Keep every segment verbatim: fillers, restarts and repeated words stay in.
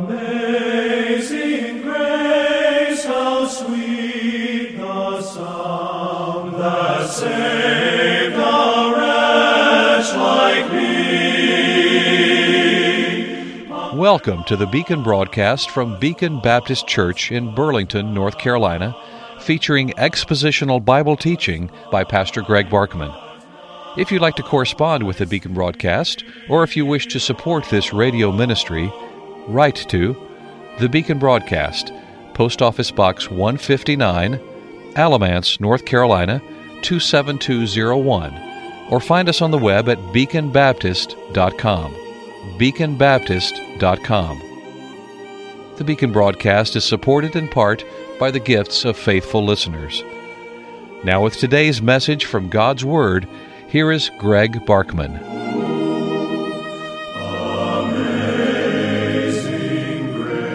Amazing grace, how sweet the sound that saved a wretch like me. Welcome to the Beacon broadcast from Beacon Baptist Church in Burlington, North Carolina, featuring expositional Bible teaching by Pastor Greg Barkman. If you'd like to correspond with the Beacon broadcast, or if you wish to support this radio ministry, write to the Beacon Broadcast, Post Office Box one fifty-nine, Alamance, North Carolina, two seven two zero one, or find us on the web at beacon baptist dot com. beacon baptist dot com. The Beacon broadcast is supported in part by the gifts of faithful listeners. Now with today's message from God's Word, here is Greg Barkman. Amazing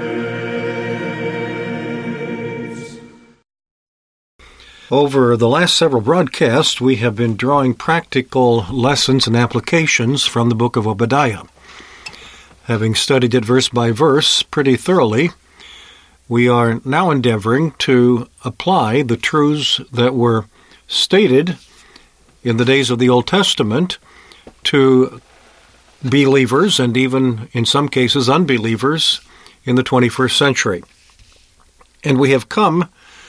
grace. Over the last several broadcasts, we have been drawing practical lessons and applications from the book of Obadiah. Having studied it verse by verse pretty thoroughly, we are now endeavoring to apply the truths that were stated in the days of the Old Testament to believers and even, in some cases, unbelievers in the twenty-first century. And we have come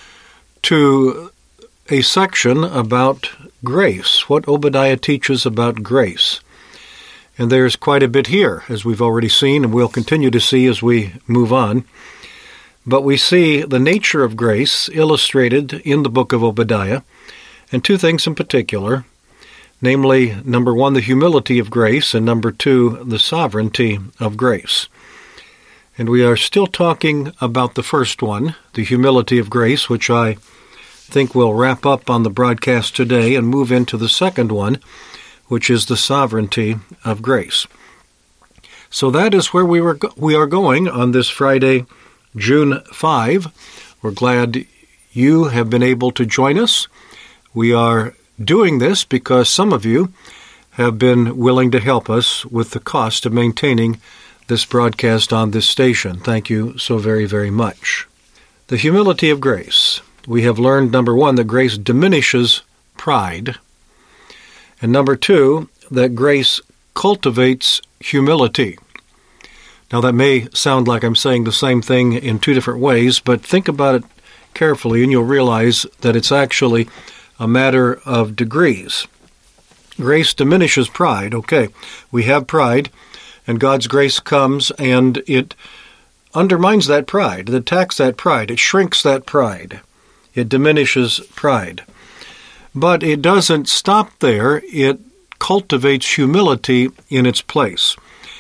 to a section about grace, what Obadiah teaches about grace. And there's quite a bit here, as we've already seen, and we'll continue to see as we move on. But we see the nature of grace illustrated in the book of Obadiah, and two things in particular, namely, number one, the humility of grace, and number two, the sovereignty of grace. And we are still talking about the first one, the humility of grace, which I think we'll wrap up on the broadcast today and move into the second one, which is the sovereignty of grace. So that is where we were we are going on this Friday, June fifth. We're glad you have been able to join us. We are doing this because some of you have been willing to help us with the cost of maintaining this broadcast on this station. Thank you so very, very much. The humility of grace. We have learned, number one, that grace diminishes pride. And number two, that grace cultivates humility. Now that may sound like I'm saying the same thing in two different ways, but think about it carefully and you'll realize that it's actually a matter of degrees. Grace diminishes pride. Okay, we have pride, and God's grace comes and it undermines that pride. It attacks that pride. It shrinks that pride. It diminishes pride. But it doesn't stop there. It cultivates humility in its place.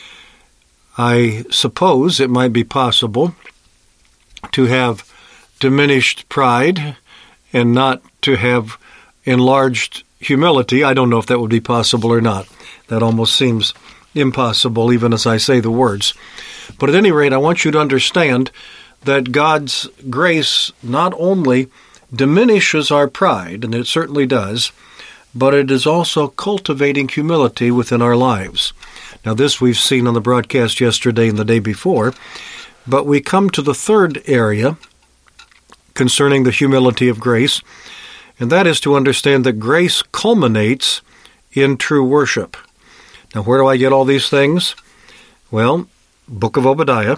I suppose it might be possible to have diminished pride and not to have enlarged humility. I don't know if that would be possible or not. That almost seems impossible, even as I say the words. But at any rate, I want you to understand that God's grace not only diminishes our pride, and it certainly does, but it is also cultivating humility within our lives. Now this we've seen on the broadcast yesterday and the day before, but we come to the third area concerning the humility of grace, and that is to understand that grace culminates in true worship. Now where do I get all these things? Well, book of Obadiah,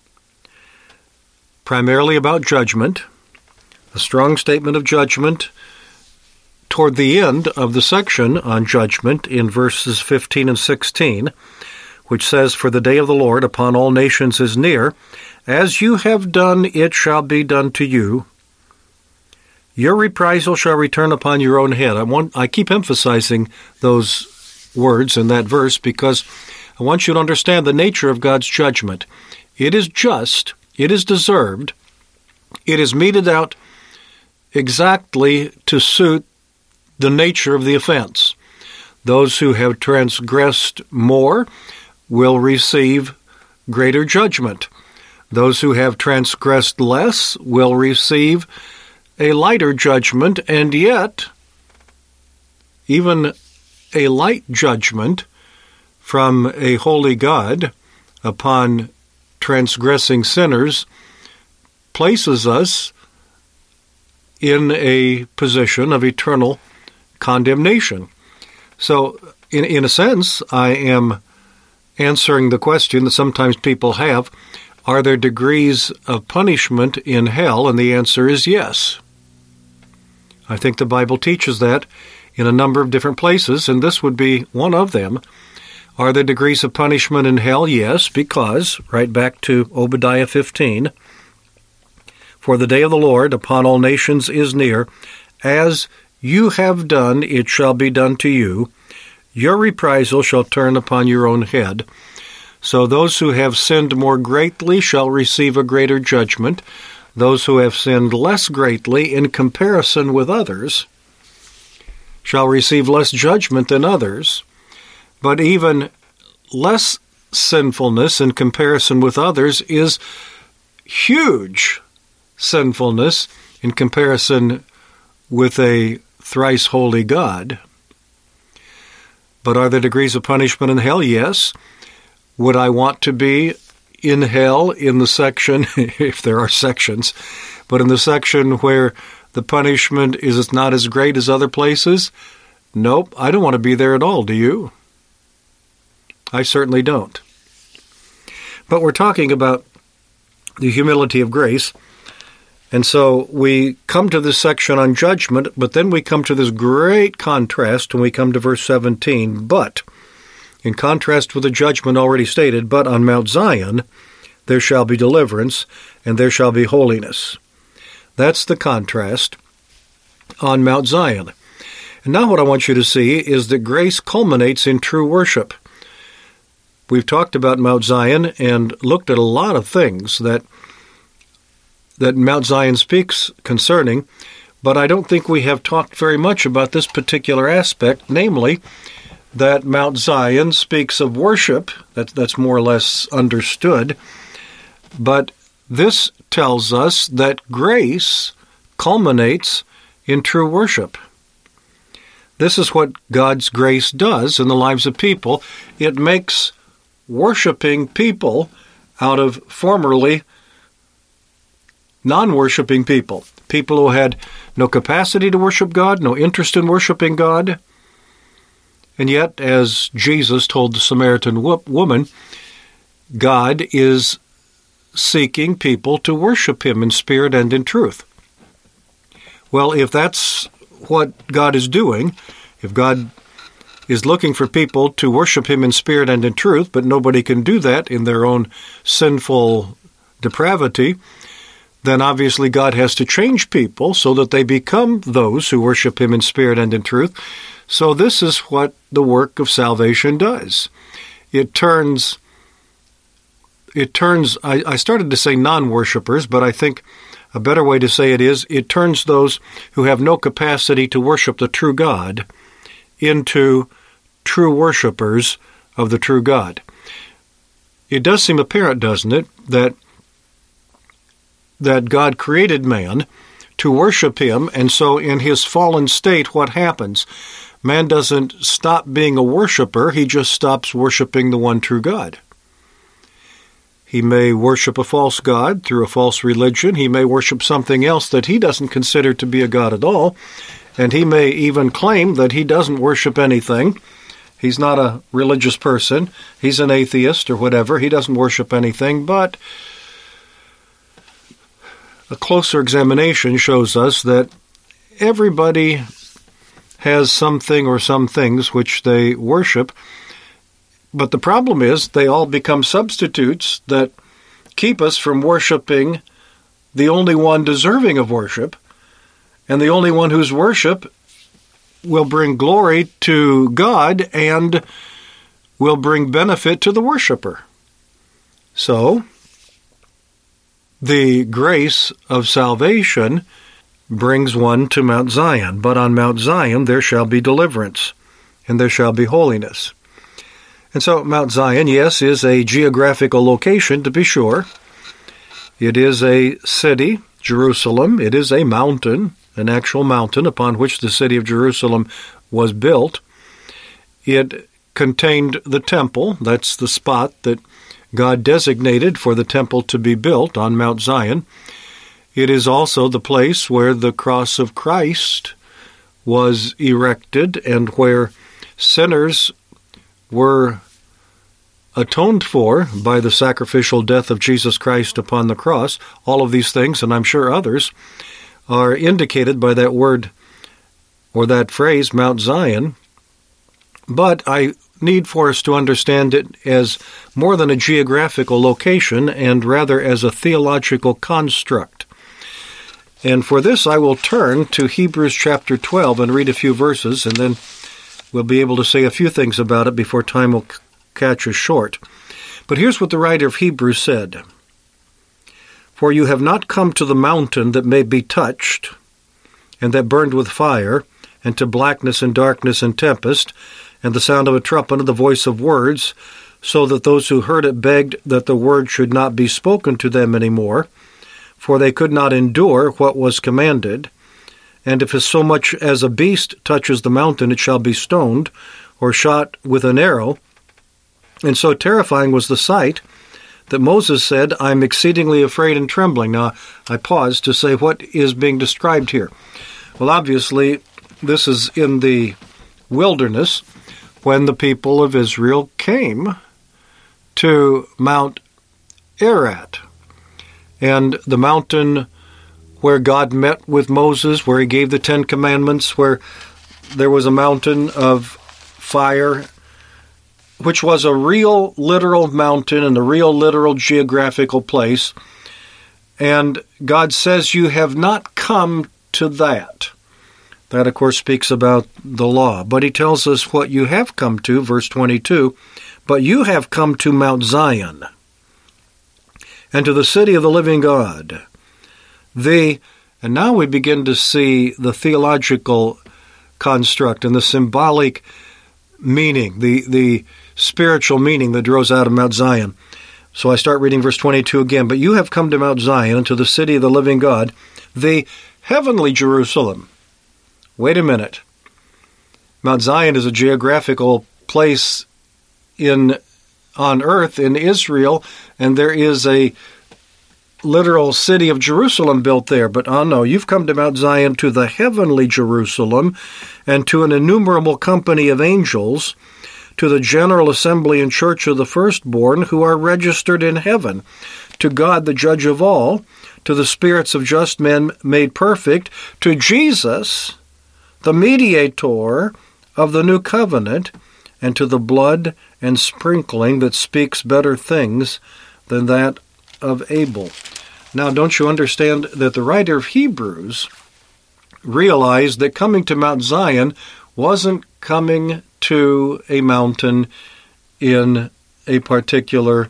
primarily about judgment, a strong statement of judgment toward the end of the section on judgment in verses fifteen and sixteen, which says, "For the day of the Lord upon all nations is near. As you have done, it shall be done to you. Your reprisal shall return upon your own head." I want, I keep emphasizing those words in that verse because I want you to understand the nature of God's judgment. It is just, it is deserved, it is meted out exactly to suit the nature of the offense. Those who have transgressed more will receive greater judgment. Those who have transgressed less will receive a lighter judgment, and yet, even a light judgment from a holy God upon transgressing sinners places us in a position of eternal condemnation. So, in, in a sense, I am answering the question that sometimes people have, are there degrees of punishment in hell? And the answer is yes. I think the Bible teaches that in a number of different places, and this would be one of them. Are there degrees of punishment in hell? Yes, because, right back to Obadiah fifteen, for the day of the Lord upon all nations is near. As you have done, it shall be done to you. Your reprisal shall turn upon your own head. So those who have sinned more greatly shall receive a greater judgment. Those who have sinned less greatly in comparison with others shall receive less judgment than others. But even less sinfulness in comparison with others is huge sinfulness in comparison with a thrice holy God. But are there degrees of punishment in hell? Yes. Would I want to be in hell in the section, if there are sections, but in the section where the punishment is not as great as other places? Nope, I don't want to be there at all, do you? I certainly don't. But we're talking about the humility of grace, and so we come to this section on judgment, but then we come to this great contrast when we come to verse seventeen. But, in contrast with the judgment already stated, but on Mount Zion there shall be deliverance, and there shall be holiness. That's the contrast on Mount Zion. And now what I want you to see is that grace culminates in true worship. We've talked about Mount Zion and looked at a lot of things that that Mount Zion speaks concerning, but I don't think we have talked very much about this particular aspect, namely that Mount Zion speaks of worship. That, that's more or less understood. But this tells us that grace culminates in true worship. This is what God's grace does in the lives of people. It makes worshiping people out of formerly non-worshiping people, people who had no capacity to worship God, no interest in worshiping God. And yet, as Jesus told the Samaritan woman, God is seeking people to worship Him in spirit and in truth. Well, if that's what God is doing, if God is looking for people to worship Him in spirit and in truth, but nobody can do that in their own sinful depravity, then obviously God has to change people so that they become those who worship Him in spirit and in truth. So this is what the work of salvation does. It turns, it turns, I, I started to say non-worshipers, but I think a better way to say it is, it turns those who have no capacity to worship the true God into true worshipers of the true God. It does seem apparent, doesn't it, that that God created man to worship Him, and so in his fallen state, what happens? Man doesn't stop being a worshiper, he just stops worshiping the one true God. He may worship a false god through a false religion. He may worship something else that he doesn't consider to be a god at all, and he may even claim that he doesn't worship anything. He's not a religious person. He's an atheist or whatever. He doesn't worship anything, but a closer examination shows us that everybody has something or some things which they worship, but the problem is they all become substitutes that keep us from worshiping the only one deserving of worship, and the only one whose worship will bring glory to God and will bring benefit to the worshiper. So, the grace of salvation brings one to Mount Zion, but on Mount Zion there shall be deliverance, and there shall be holiness. And so Mount Zion, yes, is a geographical location, to be sure. It is a city, Jerusalem. It is a mountain, an actual mountain upon which the city of Jerusalem was built. It contained the temple. That's the spot that God designated for the temple to be built on Mount Zion. It is also the place where the cross of Christ was erected and where sinners were atoned for by the sacrificial death of Jesus Christ upon the cross. All of these things, and I'm sure others, are indicated by that word or that phrase, Mount Zion. But I need for us to understand it as more than a geographical location and rather as a theological construct. And for this I will turn to Hebrews chapter twelve and read a few verses, and then we'll be able to say a few things about it before time will catch us short. But here's what the writer of Hebrews said. For you have not come to the mountain that may be touched, and that burned with fire, and to blackness and darkness and tempest, and the sound of a trumpet and the voice of words, so that those who heard it begged that the word should not be spoken to them any more, for they could not endure what was commanded. And if so much as a beast touches the mountain, it shall be stoned, or shot with an arrow. And so terrifying was the sight that Moses said, I'm exceedingly afraid and trembling. Now, I pause to say, what is being described here? Well, obviously, this is in the wilderness when the people of Israel came to Mount Ararat, and the mountain where God met with Moses, where he gave the Ten Commandments, where there was a mountain of fire, which was a real literal mountain and a real literal geographical place. And God says, you have not come to that. That, of course, speaks about the law. But he tells us what you have come to, verse twenty-two, but you have come to Mount Zion, and to the city of the living God. The, and now we begin to see the theological construct and the symbolic meaning, the, the spiritual meaning that grows out of Mount Zion. So I start reading verse twenty-two again. But you have come to Mount Zion, and to the city of the living God, the heavenly Jerusalem. Wait a minute. Mount Zion is a geographical place in on earth in Israel, and there is a literal city of Jerusalem built there. But oh no, you've come to Mount Zion, to the heavenly Jerusalem, and to an innumerable company of angels, to the general assembly and church of the firstborn who are registered in heaven, to God the judge of all, to the spirits of just men made perfect, to Jesus, the mediator of the new covenant, and to the blood and sprinkling that speaks better things than that of Abel. Now, don't you understand that the writer of Hebrews realized that coming to Mount Zion wasn't coming to a mountain in a particular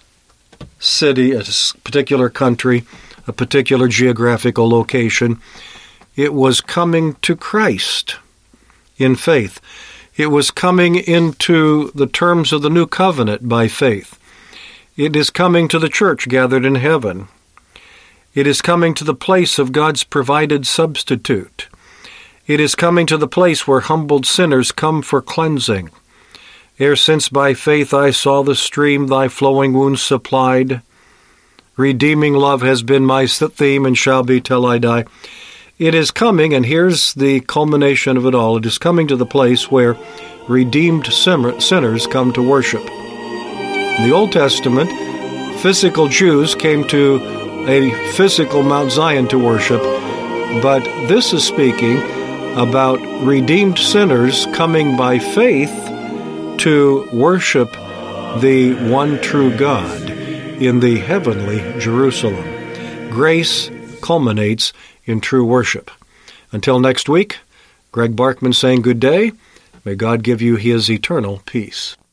city, a particular country, a particular geographical location. It was coming to Christ in faith. It was coming into the terms of the new covenant by faith. It is coming to the church gathered in heaven. It is coming to the place of God's provided substitute. It is coming to the place where humbled sinners come for cleansing. Ere since by faith I saw the stream thy flowing wounds supplied, redeeming love has been my theme and shall be till I die. It is coming, and here's the culmination of it all, it is coming to the place where redeemed sinners come to worship. In the Old Testament, physical Jews came to a physical Mount Zion to worship, but this is speaking about redeemed sinners coming by faith to worship the one true God in the heavenly Jerusalem. Grace culminates in true worship. Until next week, Greg Barkman saying good day. May God give you his eternal peace.